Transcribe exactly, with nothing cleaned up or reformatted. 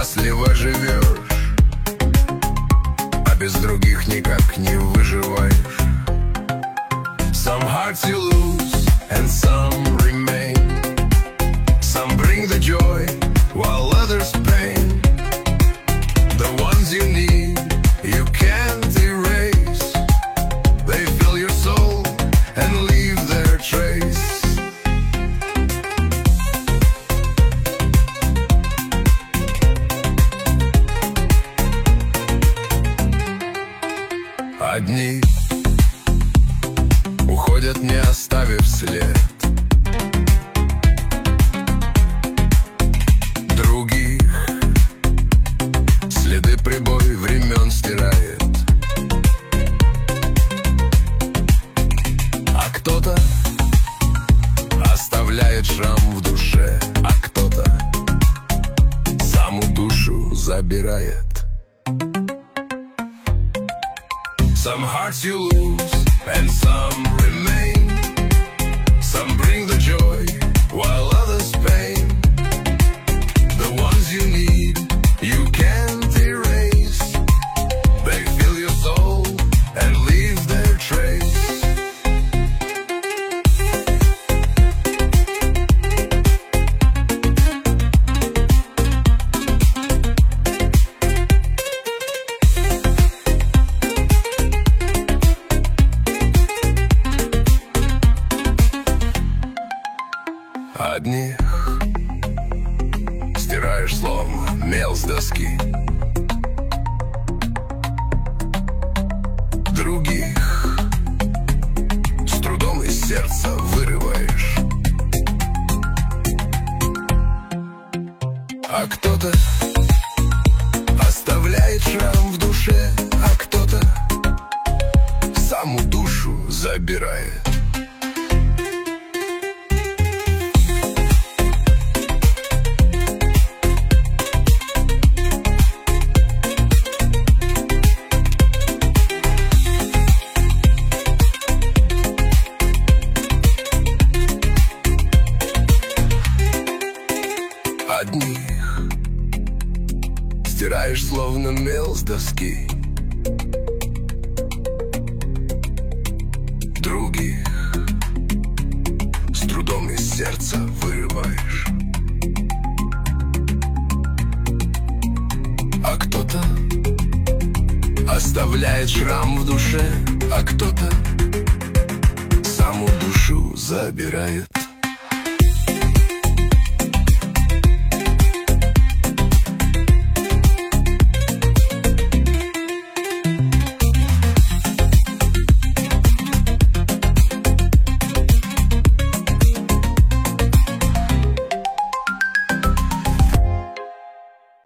счастливо живешь, а без других никак не выживаешь. Some hearts you lose and some remain. Some bring the joy while others pain. The ones you need you can't erase. They fill your soul and leave their trace. Одни уходят, не оставив след. Других следы прибой времен стирает. А кто-то оставляет шрам в душе, а кто-то саму душу забирает. Some hearts you lose and some remain. Some bring the joy while others pain. The ones you need you can't erase. They fill your soul and leave their trace. Одних стираешь словно мел с доски. Других с трудом из сердца вырываешь. А кто-то оставляет шрам в душе, а кто-то саму душу забирает. Одних стираешь словно мел с доски. Других с трудом из сердца вырываешь. А кто-то оставляет шрам в душе, а кто-то саму душу забирает.